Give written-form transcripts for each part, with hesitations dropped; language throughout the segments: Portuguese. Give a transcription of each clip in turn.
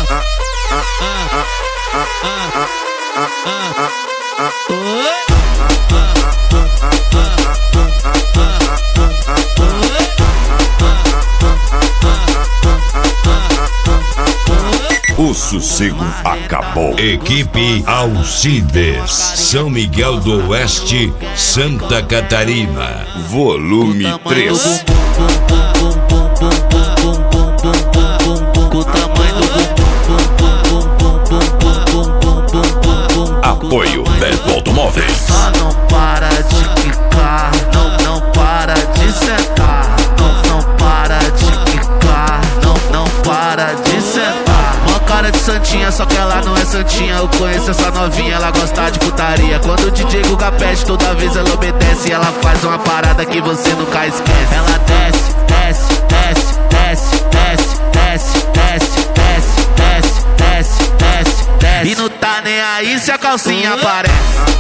O sossego acabou. Equipe Alcides, São Miguel do Oeste, Santa Catarina. Volume 3. Apoio Beto Automóveis. Só não para de quicar, não para de sentar. Não para de quicar, não para de sentar. Mó cara de santinha, só que ela não é santinha. Eu conheço essa novinha, ela gosta de putaria. Quando o DJ Guga pede, toda vez ela obedece. Ela faz uma parada que você nunca esquece. Ela desce, desce, desce, desce, desce, desce, desce, desce, desce, desce, desce, desce. E não tá nem aí se a calcinha aparece.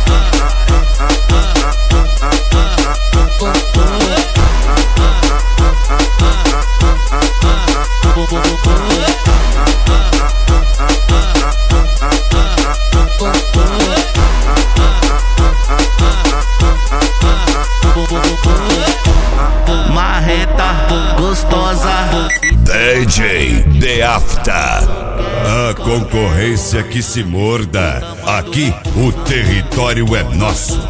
Marreta, gostosa. DJ The After. A concorrência que se morda. Aqui o território é nosso.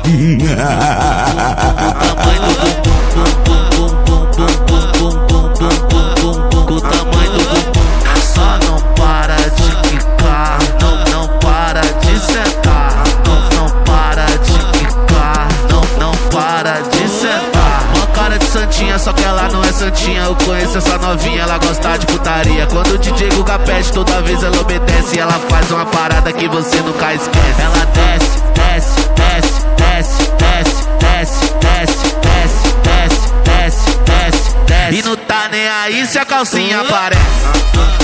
O tamanho do só não para de quicar, não para de sentar. Não para de quicar, não para de sentar. Uma cara de santinha, só que ela não é santinha. Eu conheço essa novinha, ela gosta de putaria. Quando o DJ Guga pede, toda vez ela obedece. Ela faz uma parada que você nunca esquece. Ela desce, desce, desce, desce, desce, desce, desce, desce, desce, desce, desce, desce. E não tá nem aí se a calcinha aparece.